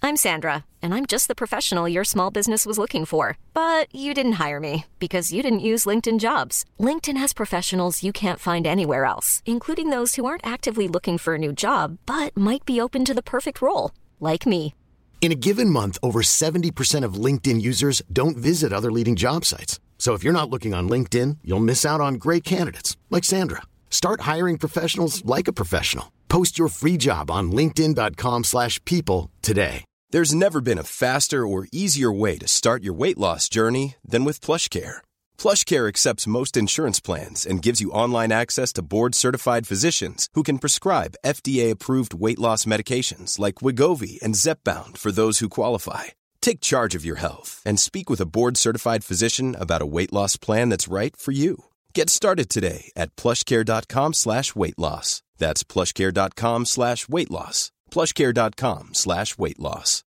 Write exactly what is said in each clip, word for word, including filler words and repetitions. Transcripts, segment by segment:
I'm Sandra, and I'm just the professional your small business was looking for. But you didn't hire me because you didn't use LinkedIn Jobs. LinkedIn has professionals you can't find anywhere else, including those who aren't actively looking for a new job, but might be open to the perfect role, like me. In a given month, over seventy percent of LinkedIn users don't visit other leading job sites. So if you're not looking on LinkedIn, you'll miss out on great candidates like Sandra. Start hiring professionals like a professional. Post your free job on linkedin dot com slash people today. There's never been a faster or easier way to start your weight loss journey than with PlushCare. PlushCare accepts most insurance plans and gives you online access to board-certified physicians who can prescribe F D A-approved weight loss medications like Wegovy and Zepbound for those who qualify. Take charge of your health and speak with a board-certified physician about a weight loss plan that's right for you. Get started today at plushcare.com slash weight loss. That's plushcare.com slash weight loss. plushcare.com slash weight loss.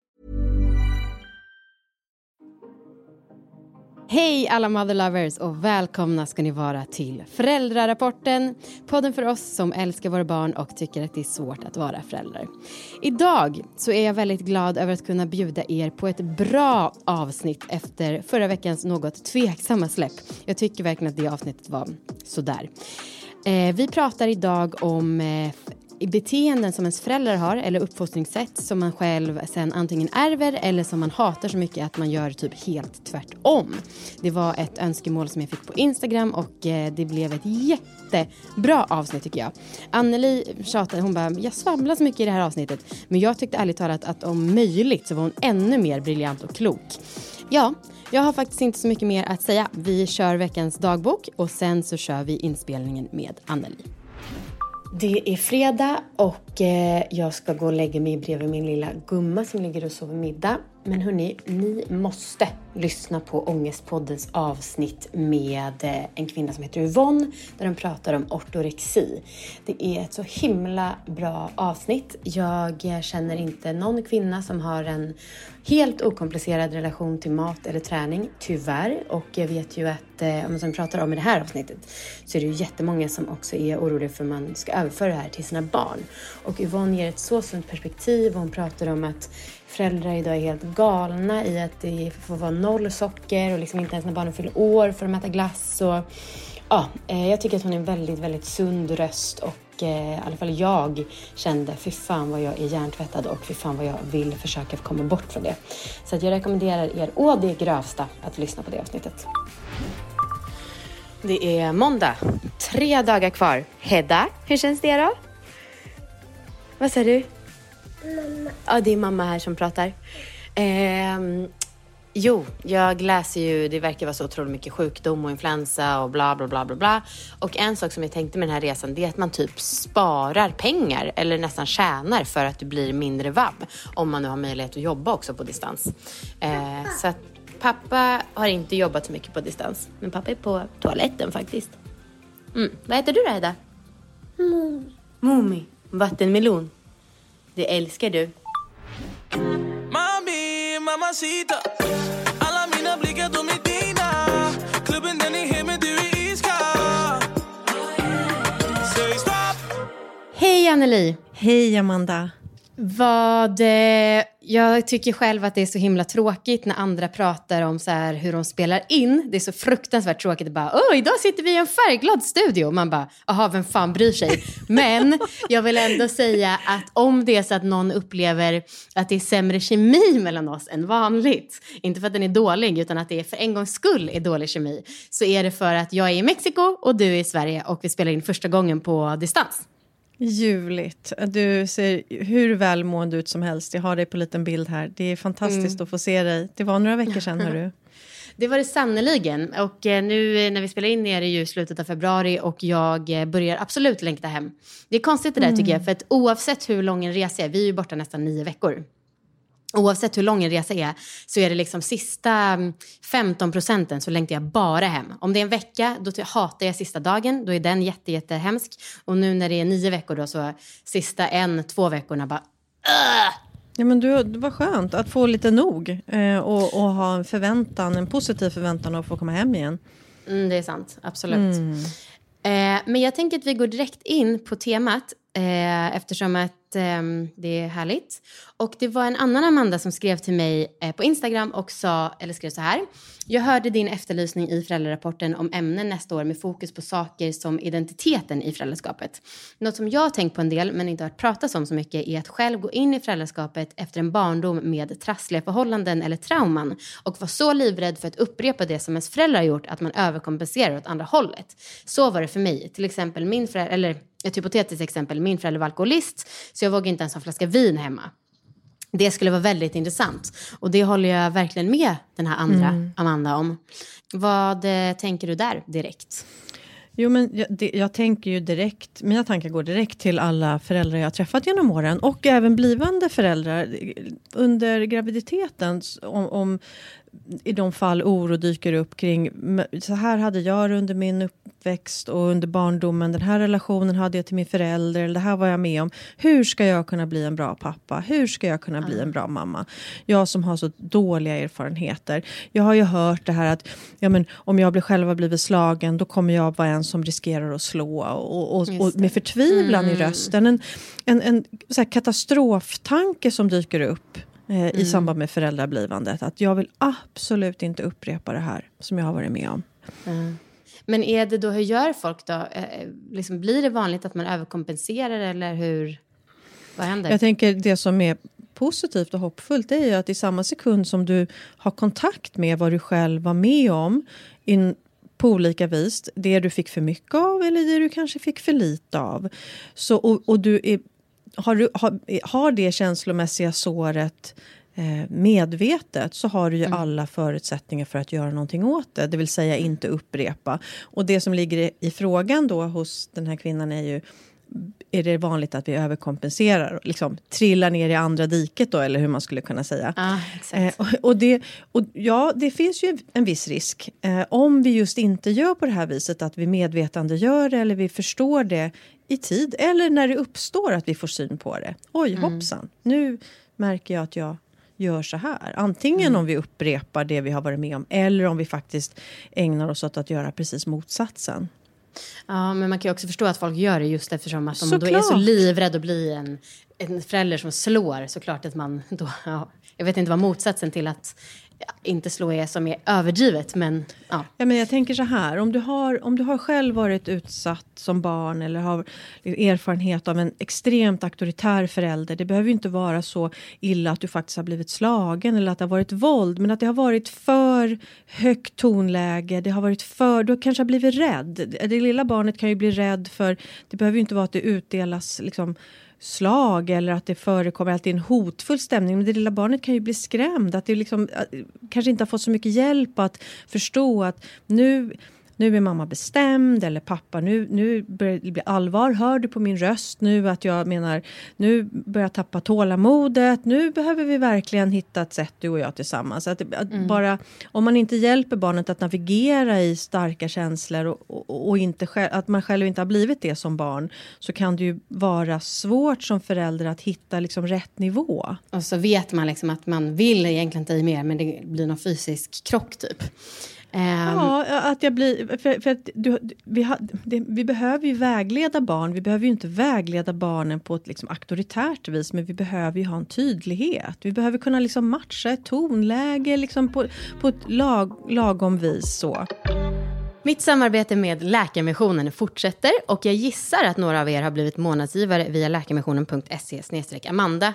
Hej alla mother lovers och välkomna ska ni vara till Föräldrarapporten. Podden för oss som älskar våra barn och tycker att det är svårt att vara föräldrar. Idag så är jag väldigt glad över att kunna bjuda er på ett bra avsnitt efter förra veckans något tveksamma släpp. Jag tycker verkligen att det avsnittet var sådär. Eh, vi pratar idag om eh, beteenden som ens föräldrar har eller uppfostringssätt som man själv sen antingen ärver eller som man hatar så mycket att man gör typ helt tvärtom. Det var ett önskemål som jag fick på Instagram och eh, det blev ett jättebra avsnitt tycker jag. Anneli tjatade, hon bara, jag svamlar så mycket i det här avsnittet, men jag tyckte ärligt talat att om möjligt så var hon ännu mer briljant och klok. Ja, jag har faktiskt inte så mycket mer att säga. Vi kör veckans dagbok och sen så kör vi inspelningen med Anneli. Det är fredag och eh, jag ska gå och lägga mig bredvid min lilla gumma som ligger och sover middag. Men hörni, ni måste lyssna på Ångestpoddens avsnitt med eh, en kvinna som heter Yvonne. Där de pratar om ortorexi. Det är ett så himla bra avsnitt. Jag eh, känner inte någon kvinna som har en helt okomplicerad relation till mat eller träning, tyvärr. Och jag vet ju att, eh, om man pratar om i det här avsnittet, så är det ju jättemånga som också är oroliga för att man ska överföra det här till sina barn. Och Yvonne ger ett så sunt perspektiv och hon pratar om att föräldrar idag är helt galna i att det får vara noll socker och liksom inte ens när barnen fyller år för att äta glass. Och, ja, jag tycker att hon är en väldigt, väldigt sund röst och eh, i alla fall jag kände, fy fan vad jag är hjärntvättad och fy fan vad jag vill försöka komma bort från det. Så att jag rekommenderar er å det grövsta att lyssna på det avsnittet. Det är måndag, tre dagar kvar. Hedda, hur känns det då? Vad säger du? Mamma. Ja, det är mamma här som pratar. Eh, jo, jag läser ju, det verkar vara så otroligt mycket sjukdom och influensa och bla bla bla bla bla. Och en sak som jag tänkte med den här resan, det är att man typ sparar pengar eller nästan tjänar för att du blir mindre vabb. Om man nu har möjlighet att jobba också på distans. Eh, så att pappa har inte jobbat så mycket på distans. Men pappa är på toaletten faktiskt. Mm. Vad heter du då, Hedda? Mumi. Mumi. Vattenmelon. Det älskar du. Mami, mamacita. Alla mina blickar de är dina. Klubben den är hemma, du är iskall. Säg stopp. Hej Anneli. Hej Amanda. Vad, eh, jag tycker själv att det är så himla tråkigt när andra pratar om så här hur de spelar in. Det är så fruktansvärt tråkigt att bara, åh, idag sitter vi i en färgglad studio. Man bara, aha, vem fan bryr sig? Men jag vill ändå säga att om det är så att någon upplever att det är sämre kemi mellan oss än vanligt, inte för att den är dålig utan att det är för en gångs skull är dålig kemi, så är det för att jag är i Mexiko och du är i Sverige och vi spelar in första gången på distans. Ljuvligt. Du ser hur välmående ut som helst. Jag har dig på en liten bild här. Det är fantastiskt mm. att få se dig. Det var några veckor sedan, hörru. Det var det sannoliken. Och nu när vi spelar in är det ju slutet av februari och jag börjar absolut längta hem. Det är konstigt det där mm. tycker jag. För att oavsett hur lång en resa är, vi är ju borta nästan nio veckor. Oavsett hur lång en resa är så är det liksom sista femton procenten så längtar jag bara hem. Om det är en vecka då hatar jag sista dagen. Då är den jätte, jätte hemsk. Och nu när det är nio veckor då så sista en, två veckorna bara... Ugh! Ja, men du, det var skönt att få lite nog eh, och, och ha en förväntan, en positiv förväntan att få komma hem igen. Mm, det är sant, absolut. Mm. Eh, men jag tänker att vi går direkt in på temat. Eh, eftersom att att eh, det är härligt. Och det var en annan Amanda som skrev till mig eh, på Instagram och sa, eller skrev så här. Jag hörde din efterlysning i föräldrarapporten om ämnen nästa år med fokus på saker som identiteten i föräldraskapet. Något som jag har tänkt på en del men inte hört pratas om så mycket är att själv gå in i föräldraskapet efter en barndom med trassliga förhållanden eller trauman och vara så livrädd för att upprepa det som ens föräldrar har gjort att man överkompenserar åt andra hållet. Så var det för mig. Till exempel min förälder, eller ett hypotetiskt exempel, min förälder var alkoholist så jag vågade inte ens ha en flaska vin hemma. Det skulle vara väldigt intressant. Och det håller jag verkligen med den här andra mm. Amanda om. Vad eh, tänker du där direkt? Jo, men jag, det, jag tänker ju direkt, mina tankar går direkt till alla föräldrar jag har träffat genom åren. Och även blivande föräldrar under graviditeten. Om, om i de fall oro dyker upp kring, så här hade jag under min uppväxt och under barndomen, den här relationen hade jag till min förälder, eller det här var jag med om. Hur ska jag kunna bli en bra pappa? Hur ska jag kunna bli en bra mamma? Jag som har så dåliga erfarenheter. Jag har ju hört det här att ja, men, om jag blir själva blivit slagen, då kommer jag vara en som riskerar att slå och, och, och med förtvivlan mm. i rösten. En, en, en så här katastroftanke som dyker upp Mm. i samband med föräldrablivandet. Att jag vill absolut inte upprepa det här som jag har varit med om. Mm. Men är det då, hur gör folk då? Eh, liksom, blir det vanligt att man överkompenserar eller hur? Vad händer? Jag tänker det som är positivt och hoppfullt är ju att i samma sekund som du har kontakt med vad du själv var med om in, på olika vis, det du fick för mycket av eller det du kanske fick för lite av. Så, och, och du är Har, du, har, har det känslomässiga såret eh, medvetet så har du ju mm. alla förutsättningar för att göra någonting åt det. Det vill säga inte upprepa. Och det som ligger i, i frågan då hos den här kvinnan är ju, är det vanligt att vi överkompenserar och liksom trillar ner i andra diket då, eller hur man skulle kunna säga. Ah, exakt. Eh, och, och, det, och ja, det finns ju en viss risk. Eh, om vi just inte gör på det här viset att vi medvetande gör det eller vi förstår det i tid. Eller när det uppstår att vi får syn på det. Oj, mm. hoppsan. Nu märker jag att jag gör så här. Antingen mm. om vi upprepar det vi har varit med om. Eller om vi faktiskt ägnar oss åt att göra precis motsatsen. Ja, men man kan ju också förstå att folk gör det just eftersom att de så då är så livrädd att bli en, en förälder som slår. Såklart att man då, ja, jag vet inte vad motsatsen till att ja, inte slå är som är överdrivet, men ja. Ja, men jag tänker så här, om du har, om du har själv varit utsatt som barn eller har erfarenhet av en extremt auktoritär förälder, det behöver ju inte vara så illa att du faktiskt har blivit slagen eller att det har varit våld, men att det har varit för högt tonläge, det har varit för, du kanske har blivit rädd. Det lilla barnet kan ju bli rädd för, det behöver ju inte vara att det utdelas liksom slag eller att det förekommer alltid en hotfull stämning, men det lilla barnet kan ju bli skrämd, att det liksom kanske inte har fått så mycket hjälp att förstå att nu nu är mamma bestämd eller pappa, nu, nu börjar det bli allvar, hör du på min röst nu att jag menar, nu börjar jag tappa tålamodet, nu behöver vi verkligen hitta ett sätt du och jag tillsammans. Att, att mm. bara, om man inte hjälper barnet att navigera i starka känslor och, och, och inte själv, att man själv inte har blivit det som barn, så kan det ju vara svårt som förälder att hitta liksom rätt nivå. Och så vet man liksom att man vill egentligen inte i mer, men det blir någon fysisk krock typ. Um, ja, att jag blir för, för att du, vi, har, det, vi behöver ju vägleda barn. Vi behöver ju inte vägleda barnen på ett liksom auktoritärt vis, men vi behöver ju ha en tydlighet. Vi behöver kunna liksom matcha ett tonläge liksom på, på ett lag, lagom vis så. Mitt samarbete med Läkarmissionen fortsätter och jag gissar att några av er har blivit månadsgivare via läkarmissionen punkt se slash amanda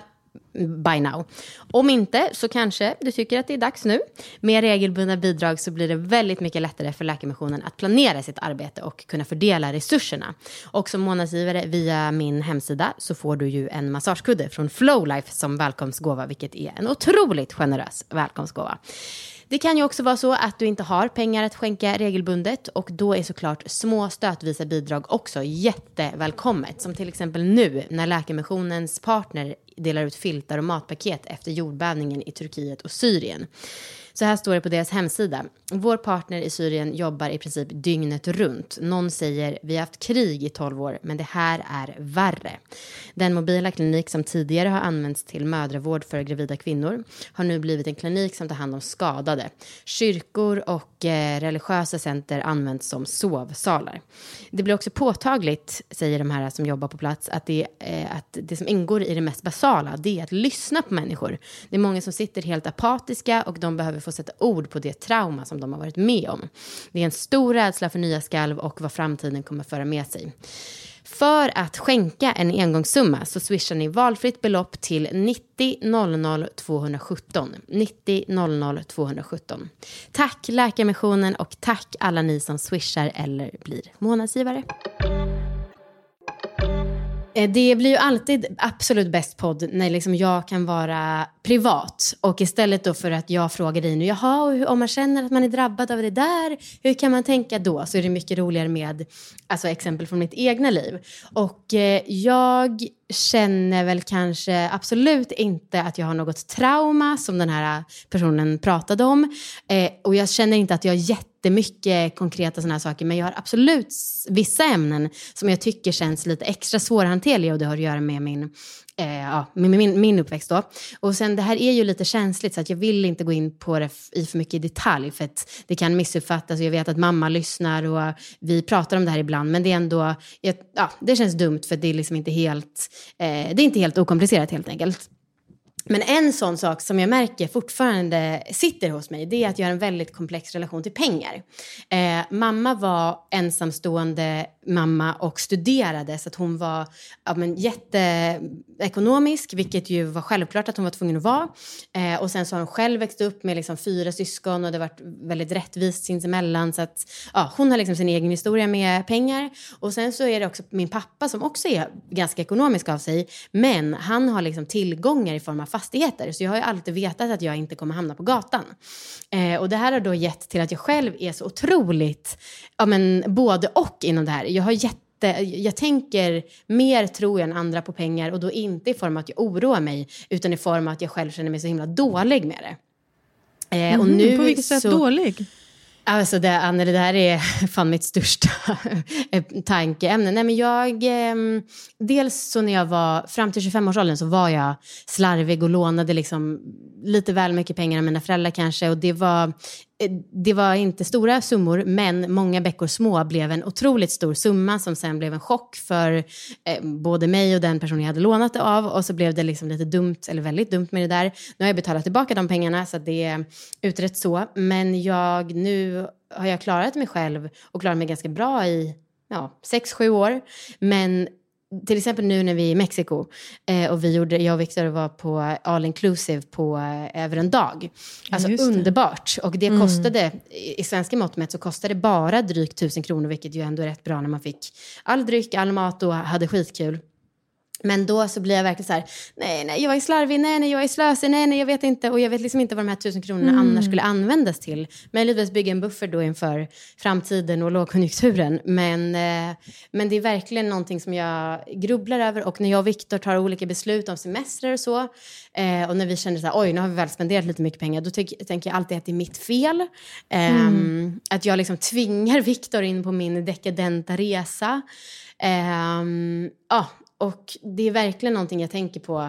by now. Om inte så kanske du tycker att det är dags nu. Med regelbundna bidrag så blir det väldigt mycket lättare för Läkarmissionen att planera sitt arbete och kunna fördela resurserna. Och som månadsgivare via min hemsida så får du ju en massagekudde från Flowlife som välkomstgåva, vilket är en otroligt generös välkomstgåva. Det kan ju också vara så att du inte har pengar att skänka regelbundet och då är såklart små stötvisa bidrag också jättevälkommet. Som till exempel nu när Läkarmissionens partner delar ut filtar och matpaket efter jordbävningen i Turkiet och Syrien. Så här står det på deras hemsida. Vår partner i Syrien jobbar i princip dygnet runt. Någon säger vi har haft krig i tolv år, men det här är värre. Den mobila klinik som tidigare har använts till mödravård för gravida kvinnor har nu blivit en klinik som tar hand om skadade. Kyrkor och eh, religiösa center används som sovsalar. Det blir också påtagligt, säger de här som jobbar på plats, att det, eh, att det som ingår i det mest basala, det är att lyssna på människor. Det är många som sitter helt apatiska och de behöver få sätta ord på det trauma som de har varit med om. Det är en stor rädsla för nya skalv och vad framtiden kommer föra med sig. För att skänka en engångssumma så swishar ni valfritt belopp till nittio noll noll tvåhundrasjutton. nittio noll noll tvåhundrasjutton. Tack Läkarmissionen och tack alla ni som swishar eller blir månadsgivare. Det blir ju alltid absolut bäst podd när liksom jag kan vara privat. Och istället då för att jag frågar dig nu, jaha, hur, om man känner att man är drabbad av det där, hur kan man tänka då? Så är det mycket roligare med alltså, exempel från mitt egna liv. Och eh, jag känner väl kanske absolut inte att jag har något trauma som den här personen pratade om. Eh, och jag känner inte att jag har jättemycket konkreta sådana här saker. Men jag har absolut vissa ämnen som jag tycker känns lite extra svårhanterliga. Och det har att göra med min, eh, ja, med min, min uppväxt då. Och sen det här är ju lite känsligt så att jag vill inte gå in på det f- i för mycket detalj. För att det kan missuppfattas och jag vet att mamma lyssnar och vi pratar om det här ibland. Men det är ändå, ja, det känns dumt för det är liksom inte helt, eh, det är inte helt okomplicerat helt enkelt. Men en sån sak som jag märker fortfarande sitter hos mig, det är att jag har en väldigt komplex relation till pengar. Eh, mamma var ensamstående mamma och studerade så att hon var ja, men, jätteekonomisk, vilket ju var självklart att hon var tvungen att vara. Eh, och sen så har hon själv växt upp med liksom fyra syskon och det har varit väldigt rättvist sinsemellan. Så att ja, hon har liksom sin egen historia med pengar. Och sen så är det också min pappa som också är ganska ekonomisk av sig, men han har liksom tillgångar i form av fastigheter. Så jag har ju alltid vetat att jag inte kommer hamna på gatan. Eh, och det här har då gett till att jag själv är så otroligt, ja men både och inom det här. Jag har jätte, jag tänker mer tror jag än andra på pengar och då inte i form av att jag oroar mig utan i form av att jag själv känner mig så himla dålig med det. Eh, Mm, och nu på vilket sätt så, dålig? Alltså det, Anne, det där är fan mitt största tankeämne. Nej men jag, eh, dels så när jag var, fram till tjugofem-årsåldern så var jag slarvig och lånade liksom lite väl mycket pengar av mina föräldrar kanske. Och det var, det var inte stora summor men många bäckor små blev en otroligt stor summa som sen blev en chock för eh, både mig och den person jag hade lånat det av. Och så blev det liksom lite dumt, eller väldigt dumt med det där. Nu har jag betalat tillbaka de pengarna så att det är utrett så. Men jag nu har jag klarat mig själv och klarat mig ganska bra i ja, sex, sju år. Men till exempel nu när vi är i Mexiko eh, och vi gjorde, jag och Victor var på all inclusive på eh, över en dag. Alltså ja, underbart. Och det mm. kostade, i, i svenska mått mätt så kostade det bara drygt tusen kronor, vilket ju ändå är rätt bra när man fick all dryck, all mat och hade skitkul. Men då så blir jag verkligen så här, nej, nej, jag är slarvig, nej, nej, jag är slösig, nej, nej, jag vet inte. Och jag vet liksom inte vad de här tusen kronorna mm. annars skulle användas till. Möjligtvis bygga en buffer då inför framtiden och lågkonjunkturen. Men, eh, men det är verkligen någonting som jag grubblar över. Och när jag och Victor tar olika beslut om semestrar och så. Eh, och när vi känner så här, oj, nu har vi väl spenderat lite mycket pengar. Då ty- tänker jag alltid att det är mitt fel. Eh, mm. Att jag liksom tvingar Victor in på min dekadenta resa. Eh, ja, och det är verkligen någonting jag tänker på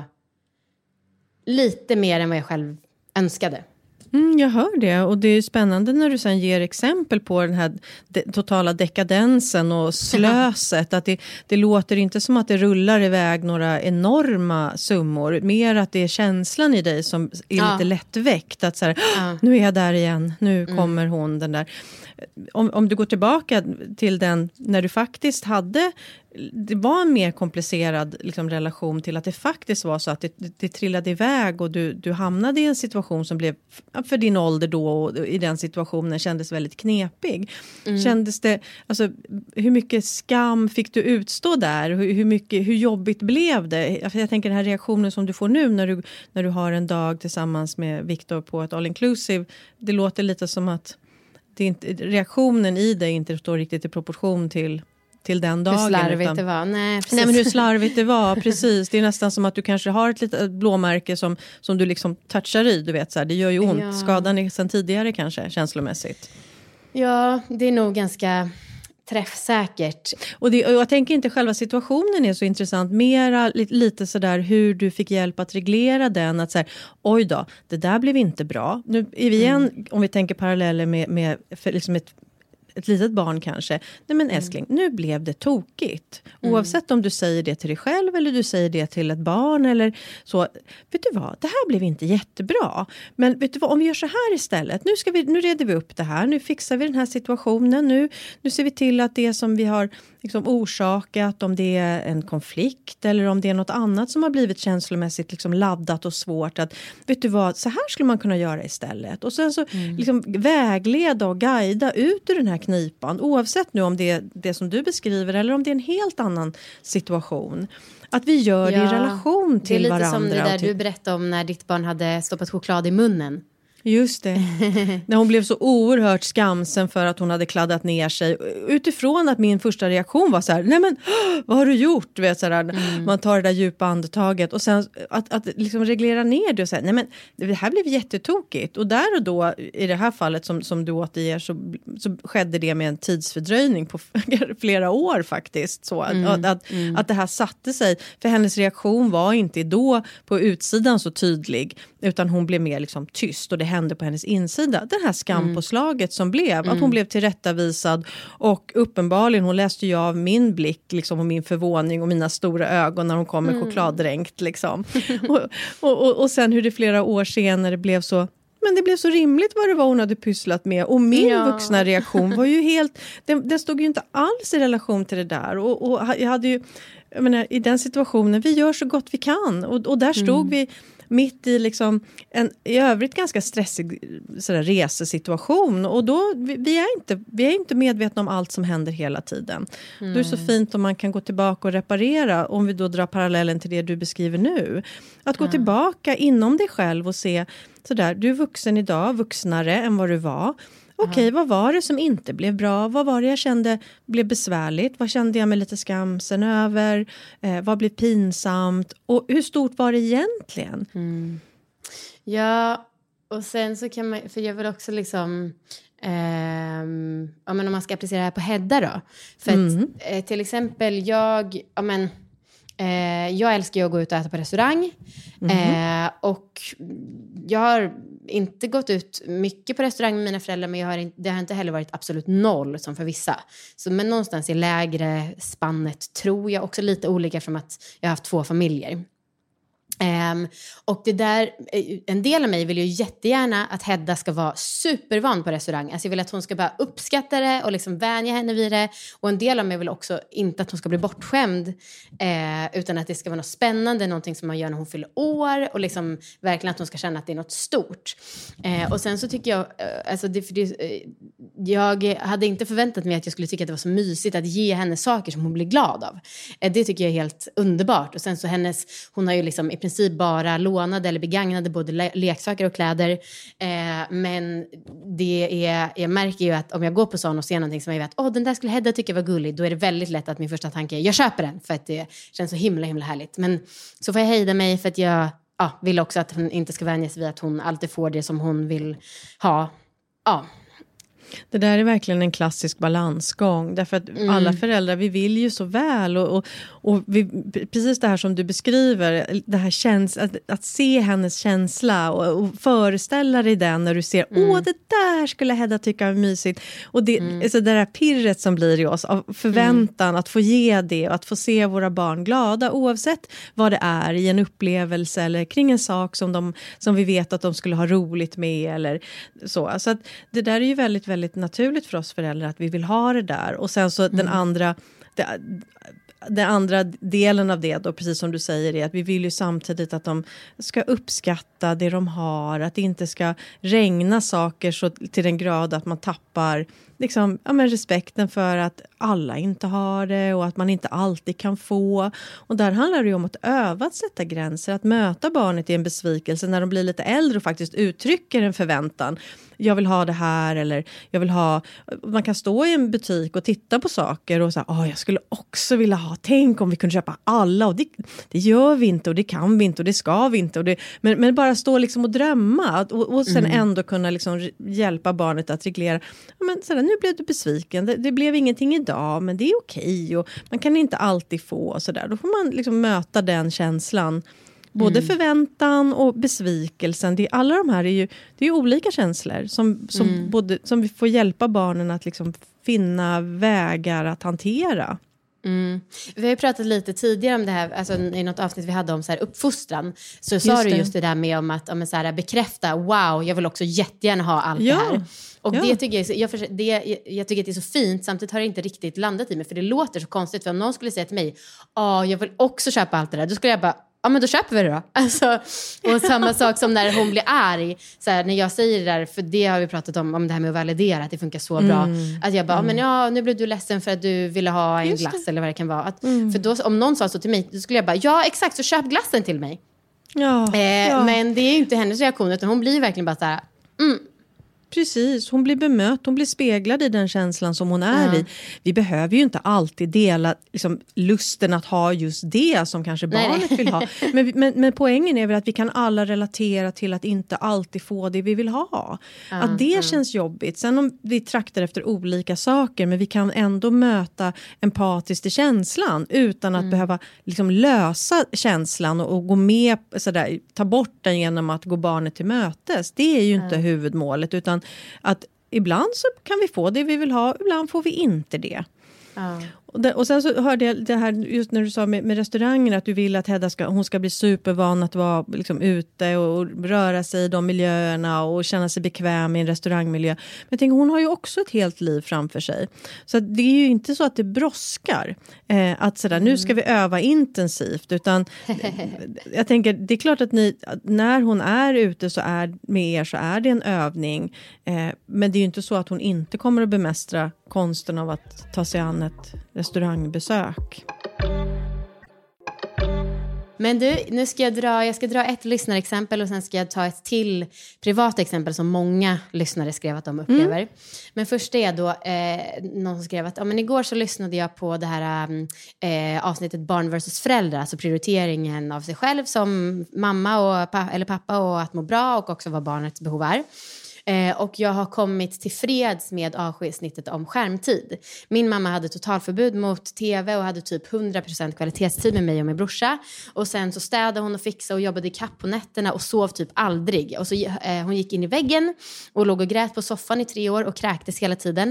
lite mer än vad jag själv önskade. Mm, jag hör det och det är spännande när du sen ger exempel på den här de- totala dekadensen och slöset. Att det, det låter inte som att det rullar iväg några enorma summor. Mer att det är känslan i dig som är ja. lite lättväckt. Att så här, ja. nu är jag där igen, nu mm. kommer hon den där. Om, om du går tillbaka till den när du faktiskt hade, det var en mer komplicerad liksom, relation till att det faktiskt var så att det, det, det trillade iväg och du, du hamnade i en situation som blev för din ålder då och i den situationen kändes väldigt knepig. Mm. Kändes det, alltså hur mycket skam fick du utstå där? Hur, hur, mycket, hur jobbigt blev det? Jag tänker den här reaktionen som du får nu när du, när du har en dag tillsammans med Victor på ett all inclusive, det låter lite som att det inte, reaktionen i dig inte står riktigt i proportion till till den dagen. Hur slarvigt utan, det var. Nej, precis. nej, men hur slarvigt det var, precis. Det är nästan som att du kanske har ett litet blåmärke som, som du liksom touchar i, du vet så här, det gör ju ont. Ja. Skadan är sedan tidigare kanske, känslomässigt. Ja, det är nog ganska träffsäkert. Och, det, och jag tänker inte själva situationen är så intressant. Mera lite, lite sådär hur du fick hjälp att reglera den. Att så här, oj då, det där blev inte bra. Nu är vi igen, mm. om vi tänker paralleller med, med för liksom ett ett litet barn kanske. Nej men älskling, mm. nu blev det tokigt. Mm. Oavsett om du säger det till dig själv eller du säger det till ett barn eller så. Vet du vad, det här blev inte jättebra. Men vet du vad, om vi gör så här istället. Nu, ska vi, nu reder vi upp det här. Nu fixar vi den här situationen. Nu, nu ser vi till att det som vi har liksom orsakat, om det är en konflikt eller om det är något annat som har blivit känslomässigt liksom laddat och svårt. Att, vet du vad, så här skulle man kunna göra istället. Och sen så mm. liksom vägleda och guida ut ur den här knipan. Oavsett nu om det är det som du beskriver eller om det är en helt annan situation. Att vi gör ja, det i relation till varandra. Det är lite som det där till... du berättade om när ditt barn hade stoppat choklad i munnen. Just det. När hon blev så oerhört skamsen för att hon hade kladdat ner sig. Utifrån att min första reaktion var så här, nej men, vad har du gjort? Du vet, så här, mm. Man tar det där djupa andetaget. Och sen att, att liksom reglera ner det och säga, nej men, det här blev jättetokigt. Och där och då, i det här fallet som, som du återger, så, så skedde det med en tidsfördröjning på flera år faktiskt. Så, mm. att, att, mm. att det här satte sig. För hennes reaktion var inte då på utsidan så tydlig. Utan hon blev mer liksom tyst och det hände på hennes insida. Det här skampåslaget mm. som blev. Mm. Att hon blev tillrättavisad och uppenbarligen, hon läste ju av min blick liksom, och min förvåning och mina stora ögon när hon kom med mm. chokladdränkt. Liksom. och, och, och, och sen hur det flera år senare blev så... Men det blev så rimligt vad det var hon hade pysslat med. Och min ja. vuxna reaktion var ju helt... Den, den stod ju inte alls i relation till det där. Och, och jag hade ju... Jag menar, i den situationen, vi gör så gott vi kan. Och, och där stod mm. vi... mitt i liksom en i övrigt ganska stressig sådär, resesituation. Och då, vi, vi, är inte, vi är inte medvetna om allt som händer hela tiden. Mm. Då är det så fint om man kan gå tillbaka och reparera. Om vi då drar parallellen till det du beskriver nu. Att gå mm. tillbaka inom dig själv och se sådär, du är vuxen idag, vuxnare än vad du var. Okej, okay, vad var det som inte blev bra? Vad var det jag kände blev besvärligt? Vad kände jag mig lite skamsen över? Eh, vad blev pinsamt? Och hur stort var det egentligen? Mm. Ja, och sen så kan man... För jag vill också liksom... Eh, ja, men om man ska applicera det här på Hedda då. För mm. att, eh, till exempel jag... Ja, men, eh, jag älskar ju att gå ut och äta på restaurang. Mm. Eh, och jag har... inte gått ut mycket på restaurang med mina föräldrar, men jag har inte, det har inte heller varit absolut noll som för vissa. Så, men någonstans i lägre spannet tror jag också lite olika från att jag har haft två familjer. Um, och det där, en del av mig vill ju jättegärna att Hedda ska vara supervan på restaurang. Alltså jag vill att hon ska bara uppskatta det och liksom vänja henne vid det. Och en del av mig vill också inte att hon ska bli bortskämd, eh, utan att det ska vara något spännande, någonting som man gör när hon fyller år, och liksom verkligen att hon ska känna att det är något stort. Eh, och sen så tycker jag, eh, alltså det, för det, eh, jag hade inte förväntat mig att jag skulle tycka att det var så mysigt att ge henne saker som hon blir glad av. Eh, det tycker jag är helt underbart. Och sen så hennes, hon har ju liksom i princip bara lånade eller begagnade både le- leksaker och kläder. Eh, men det är, jag märker ju att om jag går på sån och ser någonting som jag vet, åh, oh, den där skulle Hedda tycka var gullig, då är det väldigt lätt att min första tanke är, jag köper den för att det känns så himla himla härligt. Men så får jag hejda mig för att jag ja, vill också att hon inte ska vänja sig vid att hon alltid får det som hon vill ha. Ja. Det där är verkligen en klassisk balansgång. Därför att mm. alla föräldrar, vi vill ju så väl. Och, och, och vi, precis det här som du beskriver, det här käns- att, att se hennes känsla och, och föreställa dig den när du ser, mm. åh, det där skulle Hedda tycka var mysigt. Och det, mm. alltså det där pirret som blir i oss, av förväntan mm. att få ge det och att få se våra barn glada, oavsett vad det är i en upplevelse eller kring en sak som, de, som vi vet att de skulle ha roligt med eller så. Så att det där är ju väldigt, väldigt väldigt naturligt för oss föräldrar att vi vill ha det där. Och sen så mm. den andra det, den andra delen av det då, precis som du säger, är att vi vill ju samtidigt att de ska uppskatta det de har, att det inte ska regna saker så till den grad att man tappar liksom, ja, men respekten för att alla inte har det och att man inte alltid kan få. Och där handlar det ju om att öva att sätta gränser, att möta barnet i en besvikelse när de blir lite äldre och faktiskt uttrycker en förväntan. Jag vill ha det här, eller jag vill ha... Man kan stå i en butik och titta på saker och säga, åh, jag skulle också vilja ha, tänk om vi kunde köpa alla. Och det, det gör vi inte och det kan vi inte och det ska vi inte. Och det, men, men bara stå liksom och drömma och, och sen mm. ändå kunna liksom hjälpa barnet att reglera. Men sådär, nu blev du besviken, det, det blev ingenting idag, men det är okej. Och man kan inte alltid få och sådär. Då får man liksom möta den känslan. Både mm. förväntan och besvikelsen. Det, alla de här är ju, det är ju olika känslor som, som, mm. både, som vi får hjälpa barnen att liksom finna vägar att hantera. Mm. Vi har ju pratat lite tidigare om det här, alltså i något avsnitt vi hade om så här uppfostran, så just sa du just det där med om att om så här, bekräfta, wow, jag vill också jättegärna ha allt ja. det här. Och ja. det tycker jag, jag, för, det, jag tycker att det är så fint, samtidigt har det inte riktigt landat i mig, för det låter så konstigt, för om någon skulle säga till mig, ja, jag vill också köpa allt det där, då skulle jag bara, ja, men då köper vi det då. Alltså, och samma sak som när hon blir arg. Så här, när jag säger det där, för det har vi pratat om, om det här med att validera, att det funkar så bra. Mm. Att jag bara, mm. men ja, nu blev du ledsen för att du ville ha en glass eller vad det kan vara. Att, mm. För då, om någon sa så till mig, då skulle jag bara, ja exakt, så köp glassen till mig. Ja, eh, ja. Men det är ju inte hennes reaktion, utan hon blir verkligen bara så här, mm. Precis, hon blir bemött, hon blir speglad i den känslan som hon är Ja. i. Vi behöver ju inte alltid dela liksom, lusten att ha just det som kanske barnet Nej. vill ha. Men, men, men poängen är väl att vi kan alla relatera till att inte alltid få det vi vill ha. Ja, att det ja. känns jobbigt. Sen om vi traktar efter olika saker, men vi kan ändå möta empatiskt i känslan utan att mm. behöva liksom, lösa känslan och, och gå med, sådär, ta bort den genom att gå barnet till mötes. Det är ju inte Ja. huvudmålet, utan att ibland så kan vi få det vi vill ha, ibland får vi inte det. Ja. Och, det, och sen så hörde jag det här just när du sa med, med restauranger, att du vill att Hedda ska, hon ska bli supervan att vara liksom ute och, och röra sig i de miljöerna och känna sig bekväm i en restaurangmiljö. Men jag tänker, hon har ju också ett helt liv framför sig. Så att det är ju inte så att det bråskar eh, att sådär, mm. nu ska vi öva intensivt, utan jag tänker, det är klart att ni, när hon är ute så är, med er, så är det en övning. Eh, men det är ju inte så att hon inte kommer att bemästra konsten av att ta sig an ett restaurangbesök. Men du, nu ska jag dra, jag ska dra ett lyssnarexempel och sen ska jag ta ett till privat exempel som många lyssnare skrev att de upplever. Mm. Men först är då eh, någon som skrev att ja, men igår så lyssnade jag på det här eh, avsnittet Barn versus föräldrar, alltså prioriteringen av sig själv som mamma och pa- eller pappa och att må bra och också vad barnets behov är. Eh, och jag har kommit till freds med avsnittet om skärmtid. Min mamma hade totalförbud mot tv och hade typ hundra procent kvalitetstid med mig och min brorsa. Och sen så städade hon och fixade och jobbade i kapp på nätterna och sov typ aldrig. Och så eh, hon gick in i väggen och låg och grät på soffan i tre år och kräktes hela tiden.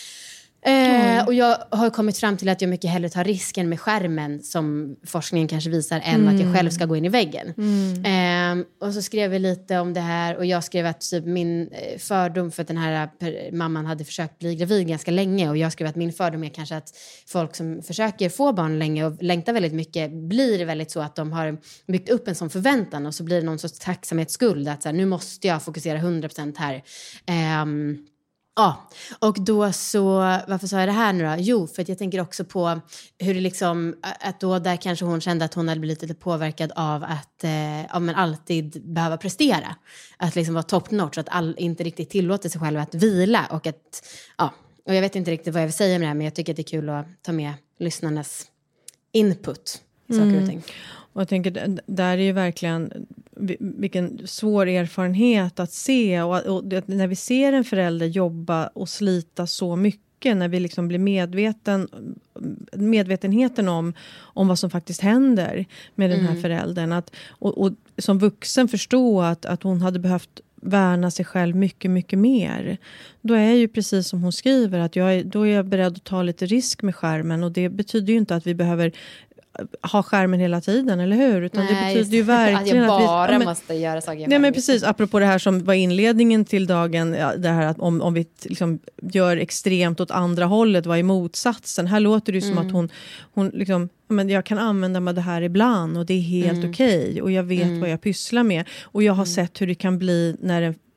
Mm. Eh, och jag har kommit fram till att jag mycket hellre tar risken med skärmen, som forskningen kanske visar, än mm. att jag själv ska gå in i väggen. Mm. Eh, och så skrev vi lite om det här, och jag skrev att typ min fördom, för att den här per, mamman hade försökt bli gravid ganska länge, och jag skrev att min fördom är kanske att folk som försöker få barn länge och längtar väldigt mycket blir väldigt så att de har byggt upp en sån förväntan, och så blir det någon sorts tacksamhetsskuld att så här, nu måste jag fokusera hundra procent här. Eh, Ja, och då så, varför sa jag det här nu då? Jo, för att jag tänker också på hur det liksom, att då där kanske hon kände att hon hade blivit lite påverkad av att eh, ja, men alltid behöva prestera. Att liksom vara top notch, att all, inte riktigt tillåter sig själv att vila. Och att, ja, och jag vet inte riktigt vad jag vill säga med det här, men jag tycker att det är kul att ta med lyssnarnas input i saker Mm. och ting. Och jag tänker, där är ju verkligen vilken svår erfarenhet att se. Och, och när vi ser en förälder jobba och slita så mycket, när vi liksom blir medveten, medvetenheten om, om vad som faktiskt händer med den här mm. föräldern. Att, och, och som vuxen förstå att, att hon hade behövt värna sig själv mycket, mycket mer. Då är ju precis som hon skriver, att jag är, då är jag beredd att ta lite risk med skärmen. Och det betyder ju inte att vi behöver ha skärmen hela tiden, eller hur? Utan nej, det betyder ju verkligen att jag bara att vi, ja, men, måste göra saker. Nej, men precis, apropå det här som var inledningen till dagen, ja, det här att om, om vi liksom gör extremt åt andra hållet, vad är motsatsen? Här låter det ju mm. som att hon, hon liksom, men jag kan använda mig det här ibland och det är helt mm. okej, och jag vet mm. vad jag pysslar med, och jag har mm. sett hur det kan bli när en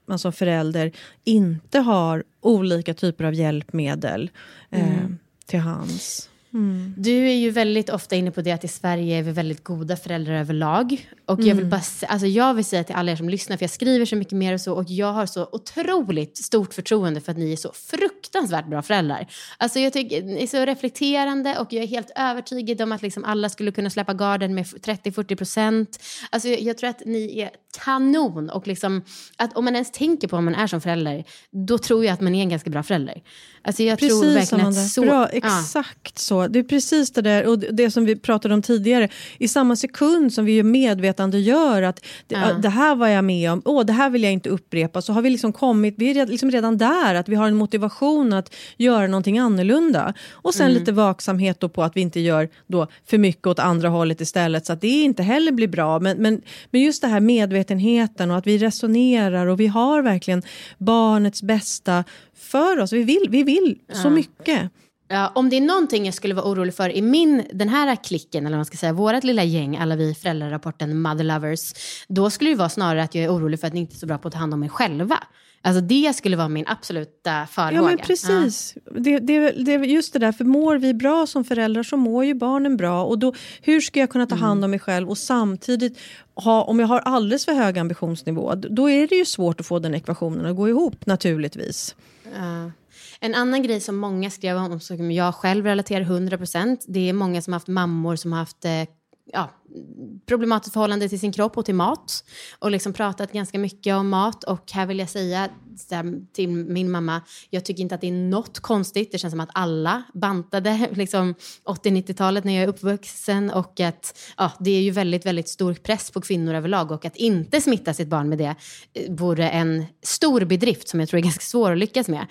man som förälder inte har olika typer av hjälpmedel eh, mm. till hands. Mm. Du är ju väldigt ofta inne på det att i Sverige är vi väldigt goda föräldrar överlag. Och mm. jag vill bara alltså jag vill säga till alla er som lyssnar, för jag skriver så mycket mer och så, och jag har så otroligt stort förtroende för att ni är så fruktansvärt bra föräldrar. Alltså jag tycker ni är så reflekterande, och jag är helt övertygad om att liksom alla skulle kunna släppa garden med trettio till fyrtio procent. Alltså jag, jag tror att ni är kanon, och liksom att om man ens tänker på om man är som förälder, då tror jag att man är en ganska bra förälder. Alltså jag precis, tror verkligen Amanda. att så... Bra, exakt ja. så. Det är precis det där, och det som vi pratade om tidigare. I samma sekund som vi ju medvetande gör att det, ja. det här var jag med om, åh det här vill jag inte upprepa, så har vi liksom kommit, vi är liksom redan där, att vi har en motivation att göra någonting annorlunda. Och sen mm. lite vaksamhet då på att vi inte gör då för mycket åt andra hållet istället, så att det inte heller blir bra. Men, men, men just det här medvetenheten och att vi resonerar, och vi har verkligen barnets bästa för oss. Vi vill, vi vill ja. så mycket. Ja, om det är någonting jag skulle vara orolig för i min, den här klicken, eller vad man ska säga, vårat lilla gäng, alla vi föräldrarapporten Mother Lovers, då skulle det vara snarare att jag är orolig för att ni inte är så bra på att ta hand om er själva. Alltså det skulle vara min absoluta farhåga. Ja men precis. Ja. Det, det, det är just det där, för mår vi bra som föräldrar så mår ju barnen bra. Och då, hur ska jag kunna ta hand om mig själv och samtidigt ha, om jag har alldeles för hög ambitionsnivå, då är det ju svårt att få den ekvationen att gå ihop naturligtvis. Ja. En annan grej som många skrev om, som jag själv relaterar hundra procent, det är många som har haft mammor som har haft ja, problematiskt förhållande till sin kropp och till mat. Och liksom pratat ganska mycket om mat. Och här vill jag säga till min mamma, jag tycker inte att det är något konstigt. Det känns som att alla bantade liksom åttio-nittiotalet när jag är uppvuxen. Och att ja, det är ju väldigt, väldigt stor press på kvinnor överlag. Och att inte smitta sitt barn med det vore en stor bedrift som jag tror är ganska svår att lyckas med.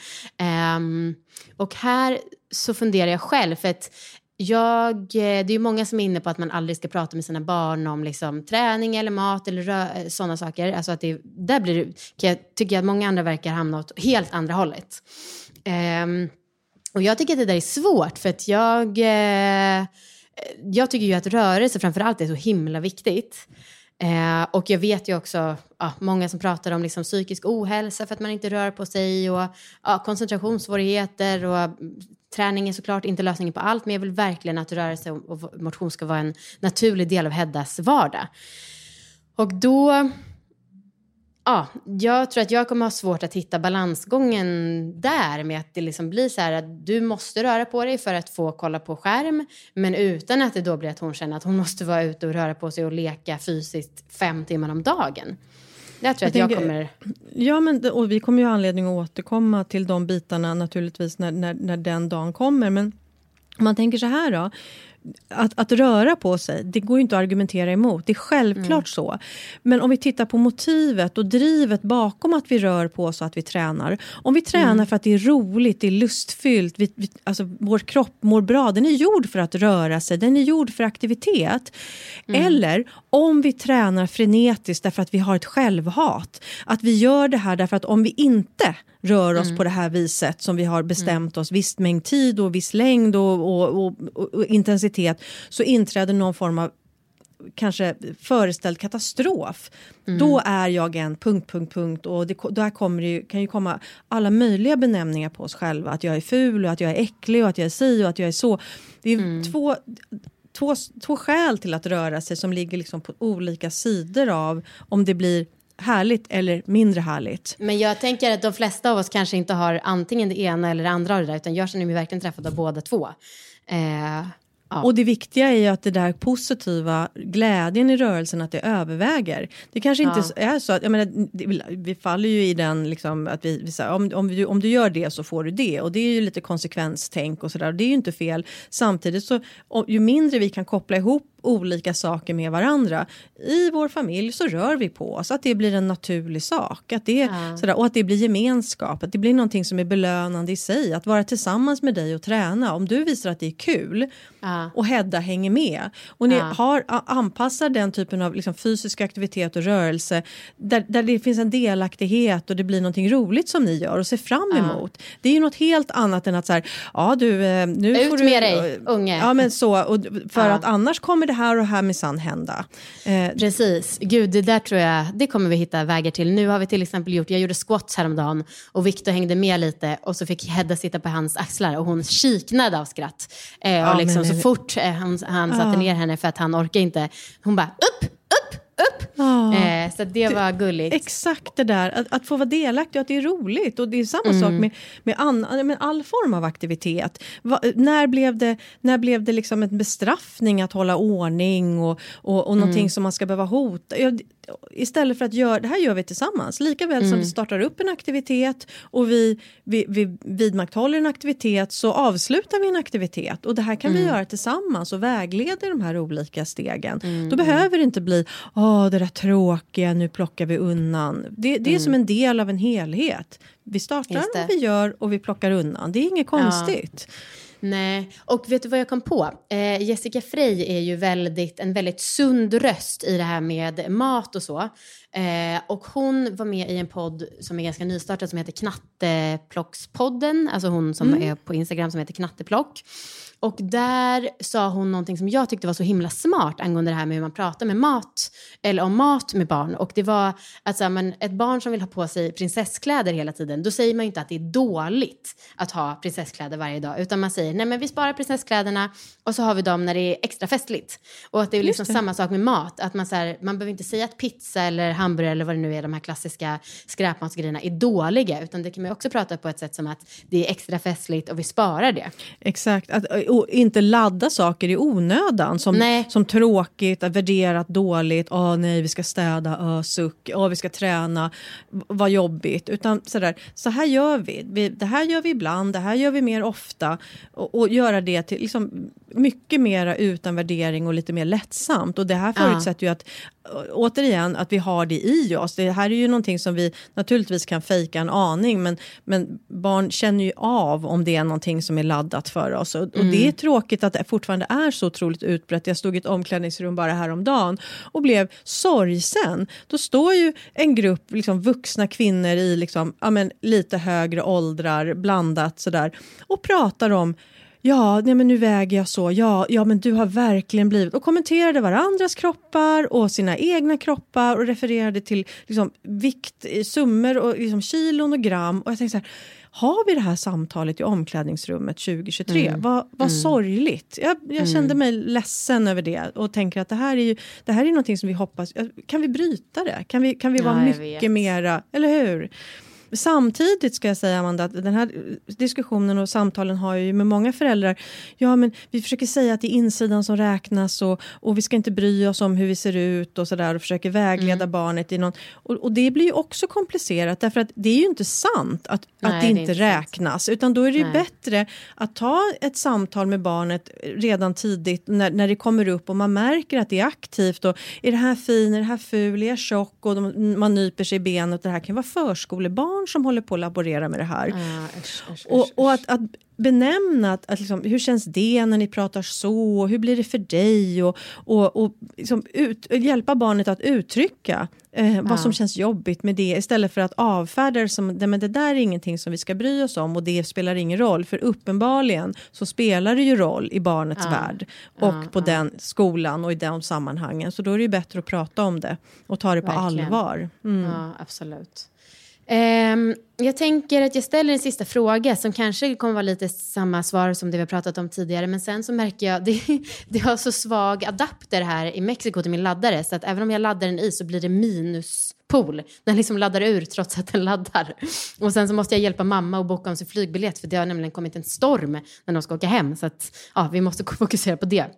Um, och här så funderar jag själv, för att Jag, det är ju många som är inne på att man aldrig ska prata med sina barn om liksom träning eller mat eller rö- sådana saker. Alltså att det, där blir det, kan jag tycker att många andra verkar hamna åt helt andra hållet. Um, och jag tycker att det där är svårt, för att jag, uh, jag tycker ju att rörelse framförallt är så himla viktigt. Uh, och jag vet ju också uh, många som pratar om liksom psykisk ohälsa för att man inte rör på sig, och uh, koncentrationssvårigheter, och träning är såklart inte lösningen på allt, men jag vill verkligen att rörelse och motion ska vara en naturlig del av Heddas vardag. Och då, ja, jag tror att jag kommer ha svårt att hitta balansgången där, med att det liksom blir så här att du måste röra på dig för att få kolla på skärm, men utan att det då blir att hon känner att hon måste vara ute och röra på sig och leka fysiskt fem timmar om dagen. Jag tror jag att tänker, jag kommer... Ja, men, och vi kommer ju ha anledning att återkomma till de bitarna naturligtvis när, när, när den dagen kommer. Men om man tänker så här då, att, att röra på sig, det går ju inte att argumentera emot. Det är självklart mm. så. Men om vi tittar på motivet och drivet bakom att vi rör på oss och att vi tränar. Om vi tränar mm. för att det är roligt, det är lustfyllt, vi, vi, alltså vår kropp mår bra. Den är gjord för att röra sig, den är gjord för aktivitet. Mm. Eller om vi tränar frenetiskt därför att vi har ett självhat. Att vi gör det här därför att om vi inte rör oss mm. på det här viset som vi har bestämt mm. oss, viss mängd tid och viss längd och, och, och, och, och intensitet, så inträder någon form av kanske föreställd katastrof. Mm. Då är jag en punkt, punkt, punkt, och det, där kommer det ju, kan ju komma alla möjliga benämningar på oss själva. Att jag är ful och att jag är äcklig och att jag är si och att jag är så. Det är mm. två... Två, två skäl till att röra sig som ligger liksom på olika sidor av om det blir härligt eller mindre härligt. Men jag tänker att de flesta av oss kanske inte har antingen det ena eller det andra av det där, utan jag känner mig verkligen träffad av båda två. Eh, ja. Och det viktiga är ju att det där positiva glädjen i rörelsen, att det överväger. Det kanske inte ja. är så att, jag menar, det, vi faller ju i den liksom att vi, vi säger, om, om, du, om du gör det så får du det. Och det är ju lite konsekvenstänk och sådär. Det är ju inte fel. Samtidigt så, ju mindre vi kan koppla ihop olika saker med varandra i vår familj, så rör vi på oss, att det blir en naturlig sak, att det, ja. sådär, och att det blir gemenskap, att det blir någonting som är belönande i sig, att vara tillsammans med dig och träna. Om du visar att det är kul ja. och Hedda hänger med och ni ja. har, anpassar den typen av liksom, fysisk aktivitet och rörelse där, där det finns en delaktighet och det blir någonting roligt som ni gör och ser fram emot. Ja. Det är ju något helt annat än att så här, ja du, nu ut får du, med dig, unge. Ja men så, och för ja. att annars kommer det här och här minsann hända. Eh, Precis. Gud, det där tror jag, det kommer vi hitta vägar till. Nu har vi till exempel gjort, jag gjorde squats häromdagen och Victor hängde med lite och så fick Hedda sitta på hans axlar och hon kiknade av skratt. Eh, Ja, och liksom men- så fort eh, han, han satte Ja. ner henne för att han orkar inte, hon bara upp, upp, upp. Ja. Eh, så det var gulligt. Exakt det där, att, att få vara delaktig och att det är roligt. Och det är samma Mm. sak med, med, an, med all form av aktivitet. Va, när blev det, när blev det liksom en bestraffning att hålla ordning och, och, och någonting Mm. som man ska behöva hota? Ja, istället för att göra, det här gör vi tillsammans. Lika väl Mm. som vi startar upp en aktivitet och vi, vi, vi vidmakthåller en aktivitet, så avslutar vi en aktivitet. Och det här kan Mm. vi göra tillsammans och vägleda de här olika stegen. Då behöver det inte bli, åh det där tråkiga, nu plockar vi undan. Det, det är som en del av en helhet. Vi startar Just det. och vi gör och vi plockar undan. Det är inget konstigt. Nej, och vet du vad jag kom på? Eh, Jessica Frey är ju väldigt, en väldigt sund röst i det här med mat och så. Eh, och hon var med i en podd som är ganska nystartad som heter Knatteplockspodden. Alltså hon som är på Instagram som heter Knatteplock. Och där sa hon någonting som jag tyckte var så himla smart angående det här med hur man pratar med mat, eller om mat med barn. Och det var alltså, men ett barn som vill ha på sig prinsesskläder hela tiden, då säger man ju inte att det är dåligt att ha prinsesskläder varje dag, utan man säger, nej men vi sparar prinsesskläderna och så har vi dem när det är extra festligt. Och att det är liksom samma sak med mat, att man, så här, man behöver inte säga att pizza eller hamburgare eller vad det nu är, de här klassiska skräpmatsgrejerna är dåliga, utan det kan man också prata på ett sätt som att det är extra festligt och vi sparar det. Exakt, att och inte ladda saker i onödan som, Nej. som tråkigt, värderat dåligt, åh nej vi ska städa, åh suck, åh vi ska träna, v- vad jobbigt, utan sådär, så här gör vi. vi, det här gör vi ibland, det här gör vi mer ofta och, och göra det till liksom mycket mera utan värdering och lite mer lättsamt, och det här förutsätter ju att återigen att vi har det i oss. Det här är ju någonting som vi naturligtvis kan fejka en aning, men, men barn känner ju av om det är någonting som är laddat för oss. Och, och det är tråkigt att det fortfarande är så otroligt utbrett. Jag stod i ett omklädningsrum bara häromdagen och blev sorgsen. Då står ju en grupp liksom, vuxna kvinnor i liksom, ja, men, lite högre åldrar blandat sådär och pratar om ja, nej men nu väger jag så. Ja, ja, men du har verkligen blivit... Och kommenterade varandras kroppar och sina egna kroppar och refererade till liksom, vikt, summor och liksom, kilon och gram. Och jag tänkte så här, har vi det här samtalet i omklädningsrummet tjugo tjugotre? Mm. Vad, vad mm. sorgligt. Jag, jag mm. kände mig ledsen över det och tänker att det här är ju det här är någonting som vi hoppas... Kan vi bryta det? Kan vi, kan vi vara ja, mycket mera... Eller hur? Samtidigt ska jag säga, Amanda, att den här diskussionen och samtalen har ju med många föräldrar, ja men vi försöker säga att det är insidan som räknas och, och vi ska inte bry oss om hur vi ser ut och sådär och försöker vägleda mm. barnet i någon, och, och det blir ju också komplicerat därför att det är ju inte sant att, Nej, att det inte det inte räknas sant. Utan då är det ju Nej. bättre att ta ett samtal med barnet redan tidigt när, när det kommer upp och man märker att det är aktivt och är det här fin, är det här ful, är jag tjock och de, man nyper sig i benet, det här kan vara förskolebarn som håller på att laborera med det här. Ah, äsch, äsch, och, äsch, och att, att benämna att, att liksom, hur känns det när ni pratar så, hur blir det för dig och, och, och liksom ut, hjälpa barnet att uttrycka eh, vad Ja. som känns jobbigt med det istället för att avfärda det som men det där är ingenting som vi ska bry oss om och det spelar ingen roll, för uppenbarligen så spelar det ju roll i barnets Ja. värld och Ja, på ja. den skolan och i de sammanhangen, så då är det ju bättre att prata om det och ta det på Verkligen. allvar. Mm. Ja, absolut. Um, jag tänker att jag ställer en sista fråga som kanske kommer vara lite samma svar som det vi har pratat om tidigare, men sen så märker jag det, det har så svag adapter här i Mexiko till min laddare, så att även om jag laddar den i så blir det minuspol. Den liksom laddar ur trots att den laddar. Och sen så måste jag hjälpa mamma att boka om sin flygbiljett, för det har nämligen kommit en storm när de ska åka hem, så att ja, vi måste fokusera på det.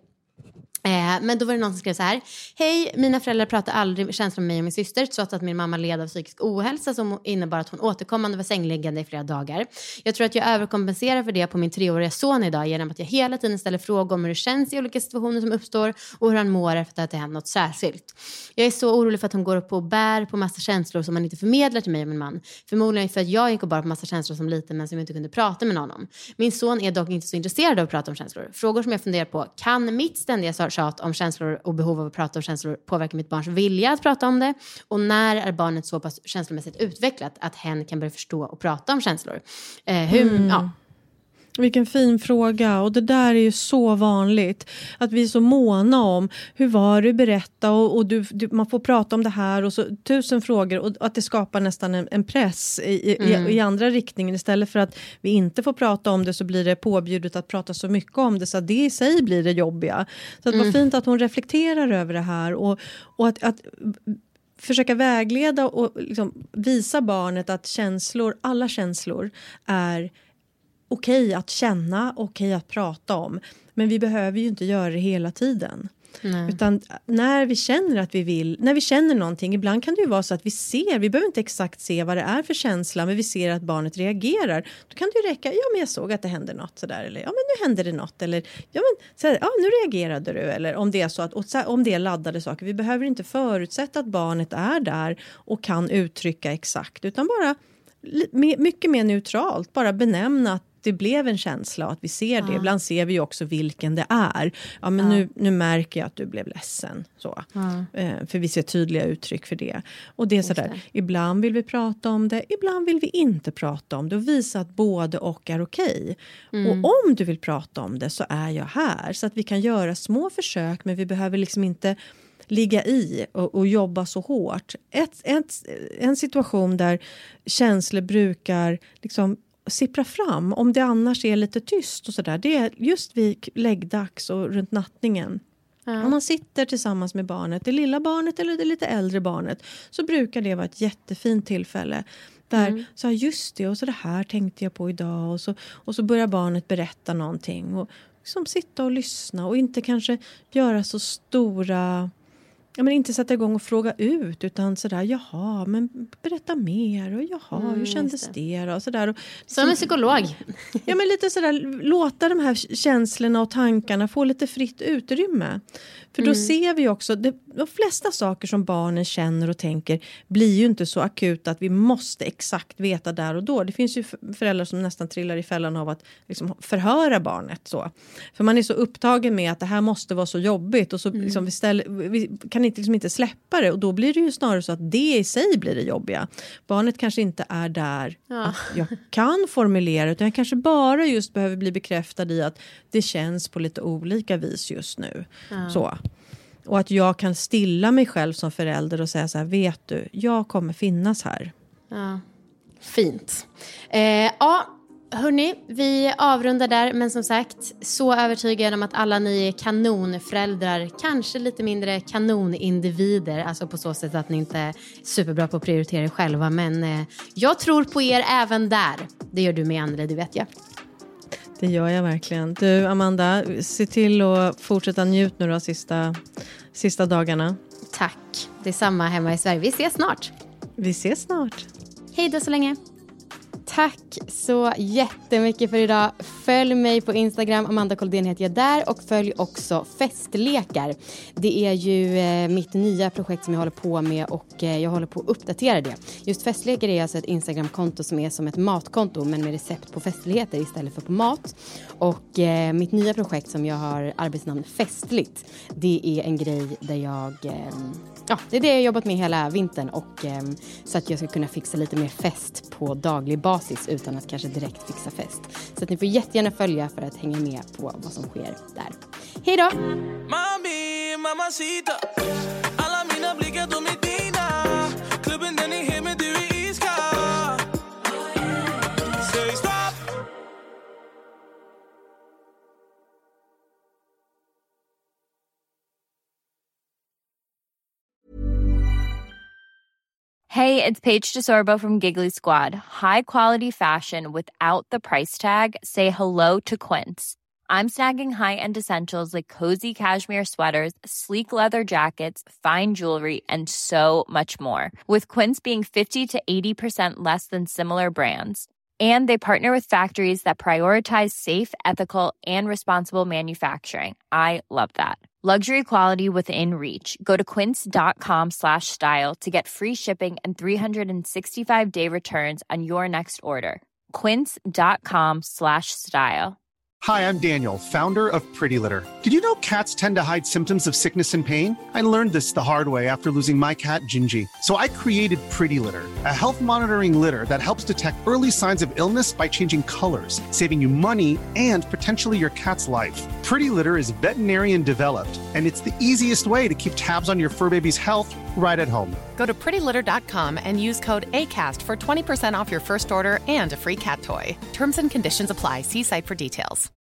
Eh, men då var det någon som skrev så här: hej, mina föräldrar pratar aldrig känslor med mig och min syster, trots att min mamma led av psykisk ohälsa som innebar att hon återkommande var sängliggande i flera dagar. Jag tror att jag överkompenserar för det på min treåriga son idag genom att jag hela tiden ställer frågor om hur det känns i olika situationer som uppstår och hur han mår efter att det hänt något särskilt. Jag är så orolig för att hon går upp och bär på massa känslor som man inte förmedlar till mig och min man. Förmodligen för att jag gick och bar på massa känslor som liten men som jag inte kunde prata med någon om. Min son är dock inte så intresserad av att prata om känslor. Frågor som jag funderar på: kan mitt ständiga tjat om känslor och behov av att prata om känslor påverka mitt barns vilja att prata om det? Och när är barnet så pass känslomässigt utvecklat att hen kan börja förstå och prata om känslor? Eh, hur, Mm. ja. Vilken fin fråga, och det där är ju så vanligt att vi är så måna om hur var du, berätta och, och du, du, man får prata om det här och så tusen frågor, och att det skapar nästan en, en press i, mm. i, i andra riktningen. Istället för att vi inte får prata om det så blir det påbjudet att prata så mycket om det, så att det i sig blir det jobbiga. Så att det var mm. fint att hon reflekterar över det här och, och att, att försöka vägleda och liksom visa barnet att känslor, alla känslor är okej att känna, okej att prata om. Men vi behöver ju inte göra det hela tiden. Nej. Utan när vi känner att vi vill, när vi känner någonting, ibland kan det ju vara så att vi ser, vi behöver inte exakt se vad det är för känsla, men vi ser att barnet reagerar. Då kan det ju räcka, ja men jag såg att det hände något sådär, eller ja men nu hände det något, eller ja men så här, ja nu reagerade du, eller om det är så att, och så, om det är laddade saker, vi behöver inte förutsätta att barnet är där och kan uttrycka exakt, utan bara mycket mer neutralt, bara benämna att det blev en känsla och att vi ser det. Ja. Ibland ser vi också vilken det är. Ja, men ja. Nu, nu märker jag att du blev ledsen. Så. Ja. Eh, för vi ser tydliga uttryck för det. Och det är sådär. Det. Ibland vill vi prata om det. Ibland vill vi inte prata om det. Och visa att både och är okej. Mm. Och om du vill prata om det så är jag här. Så att vi kan göra små försök. Men vi behöver liksom inte ligga i och, och jobba så hårt. Ett, ett, en situation där känslor brukar liksom sippra fram, om det annars är lite tyst och sådär, det är just vid läggdags och runt nattningen. Ja. Om man sitter tillsammans med barnet, det lilla barnet eller det lite äldre barnet, så brukar det vara ett jättefint tillfälle där, mm. så här, just det, och så det här tänkte jag på idag, och så, och så börjar barnet berätta någonting och liksom sitta och lyssna och inte kanske göra så stora, ja, men inte sätta igång och fråga ut, utan sådär, jaha, men berätta mer, och jaha, mm, hur kändes det? det då? Och sådär, och som en psykolog. Ja, men lite sådär, låta de här känslorna och tankarna få lite fritt utrymme. För då mm. ser vi också, det, de flesta saker som barnen känner och tänker blir ju inte så akuta att vi måste exakt veta där och då. Det finns ju föräldrar som nästan trillar i fällan av att liksom förhöra barnet så. För man är så upptagen med att det här måste vara så jobbigt, och så mm. liksom vi, ställer, vi kan inte, liksom inte släppa det, och då blir det ju snarare så att det i sig blir det jobbiga. Barnet kanske inte är där ja. att jag kan formulera, utan jag kanske bara just behöver bli bekräftad i att det känns på lite olika vis just nu. Ja. Så. Och att jag kan stilla mig själv som förälder och säga så här, vet du, jag kommer finnas här. Ja. Fint. Eh, ja, hörni, vi avrundar där, men som sagt, så övertygad om att alla ni är kanonföräldrar, kanske lite mindre kanonindivider, alltså på så sätt att ni inte är superbra på att prioritera er själva, men eh, jag tror på er även där. Det gör du med andra, det vet jag. Det gör jag verkligen. Du, Amanda, se till att fortsätta njut nu de sista, sista dagarna. Tack. Det är samma hemma i Sverige. Vi ses snart. Vi ses snart. Hej då så länge. Tack så jättemycket för idag. Följ mig på Instagram, Amanda Koldén heter jag där, och följ också Festlekar. Det är ju eh, mitt nya projekt som jag håller på med, och eh, jag håller på att uppdatera det. Just Festlekar är alltså ett Instagramkonto som är som ett matkonto, men med recept på festligheter istället för på mat. Och eh, mitt nya projekt som jag har arbetsnamn Festligt, det är en grej där jag... Eh, Ja, det är det jag har jobbat med hela vintern, och eh, så att jag ska kunna fixa lite mer fest på daglig basis utan att kanske direkt fixa fest. Så att ni får jättegärna följa för att hänga med på vad som sker där. Hej då! Mami, mamacita, alla mina blickar de är dina. Klubben den är hemma, du är iskall. Säg stopp! Hey, it's Paige DeSorbo from Giggly Squad. High quality fashion without the price tag. Say hello to Quince. I'm snagging high-end essentials like cozy cashmere sweaters, sleek leather jackets, fine jewelry, and so much more. With Quince being fifty to eighty percent less than similar brands. And they partner with factories that prioritize safe, ethical, and responsible manufacturing. I love that. Luxury quality within reach. Go to quince.com slash style to get free shipping and three sixty-five day returns on your next order. Quince.com slash style. Hi, I'm Daniel, founder of Pretty Litter. Did you know cats tend to hide symptoms of sickness and pain? I learned this the hard way after losing my cat, Gingy. So I created Pretty Litter, a health monitoring litter that helps detect early signs of illness by changing colors, saving you money and potentially your cat's life. Pretty Litter is veterinarian developed, and it's the easiest way to keep tabs on your fur baby's health right at home. Go to pretty litter dot com and use code ACAST for twenty percent off your first order and a free cat toy. Terms and conditions apply. See site for details.